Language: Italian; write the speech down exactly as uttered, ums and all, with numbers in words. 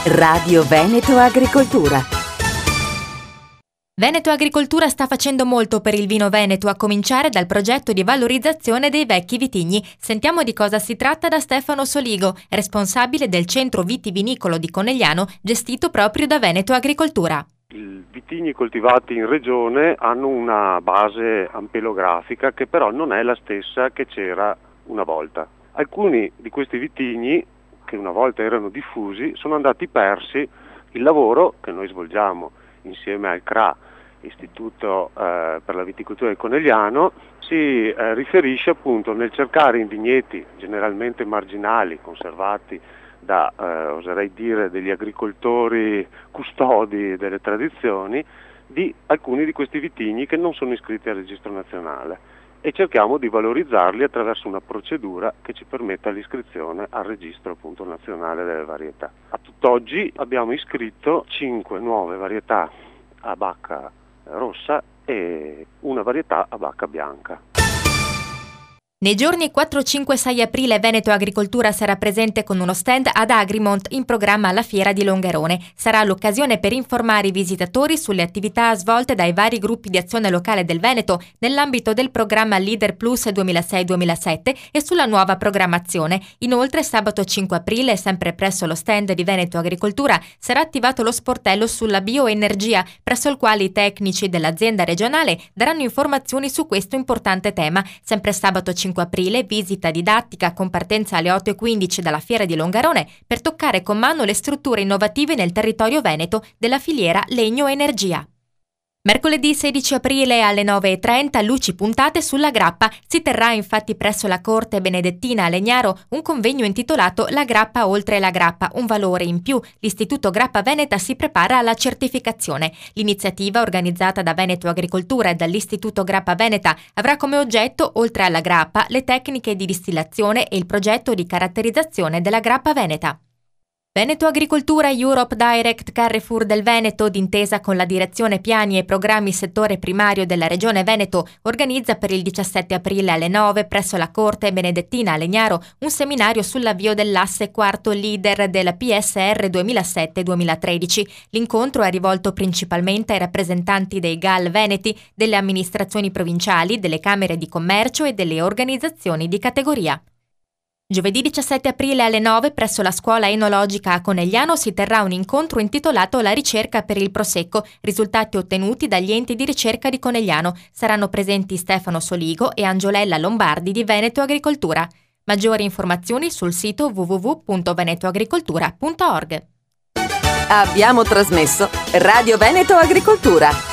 Radio Veneto Agricoltura. Veneto Agricoltura sta facendo molto per il vino veneto, a cominciare dal progetto di valorizzazione dei vecchi vitigni. Sentiamo di cosa si tratta da Stefano Soligo, responsabile del centro vitivinicolo di Conegliano, gestito proprio da Veneto Agricoltura. I vitigni coltivati in regione hanno una base ampelografica che però non è la stessa che c'era una volta. Alcuni di questi vitigni, che una volta erano diffusi, sono andati persi. Il lavoro che noi svolgiamo insieme al C R A, Istituto eh, per la Viticoltura del Conegliano, si eh, riferisce appunto nel cercare in vigneti generalmente marginali, conservati da, eh, oserei dire, degli agricoltori custodi delle tradizioni, di alcuni di questi vitigni che non sono iscritti al registro nazionale, e cerchiamo di valorizzarli attraverso una procedura che ci permetta l'iscrizione al registro appunto nazionale delle varietà. A tutt'oggi abbiamo iscritto cinque nuove varietà a bacca rossa e una varietà a bacca bianca. Nei giorni quattro, cinque, sei aprile Veneto Agricoltura sarà presente con uno stand ad Agrimont in programma alla Fiera di Longarone. Sarà l'occasione per informare i visitatori sulle attività svolte dai vari gruppi di azione locale del Veneto nell'ambito del programma Leader Plus duemilasei duemilasette e sulla nuova programmazione. Inoltre sabato cinque aprile, sempre presso lo stand di Veneto Agricoltura, sarà attivato lo sportello sulla bioenergia, presso il quale i tecnici dell'azienda regionale daranno informazioni su questo importante tema. Sempre sabato cinque aprile, visita didattica con partenza alle otto e quindici dalla Fiera di Longarone per toccare con mano le strutture innovative nel territorio veneto della filiera legno-energia. Mercoledì sedici aprile alle nove e trenta, luci puntate sulla grappa. Si terrà infatti presso la Corte Benedettina a Legnaro un convegno intitolato La grappa oltre la grappa, un valore in più. L'Istituto Grappa Veneta si prepara alla certificazione. L'iniziativa, organizzata da Veneto Agricoltura e dall'Istituto Grappa Veneta, avrà come oggetto, oltre alla grappa, le tecniche di distillazione e il progetto di caratterizzazione della grappa veneta. Veneto Agricoltura Europe Direct Carrefour del Veneto, d'intesa con la Direzione Piani e Programmi Settore Primario della Regione Veneto, organizza per il diciassette aprile alle nove presso la Corte Benedettina a Legnaro un seminario sull'avvio dell'asse quarto leader della P S R duemilasette duemilatredici. L'incontro è rivolto principalmente ai rappresentanti dei G A L veneti, delle amministrazioni provinciali, delle camere di commercio e delle organizzazioni di categoria. Giovedì diciassette aprile alle nove presso la Scuola Enologica a Conegliano si terrà un incontro intitolato La ricerca per il Prosecco, risultati ottenuti dagli enti di ricerca di Conegliano. Saranno presenti Stefano Soligo e Angiolella Lombardi di Veneto Agricoltura. Maggiori informazioni sul sito w w w punto venetoagricoltura punto org. Abbiamo trasmesso Radio Veneto Agricoltura.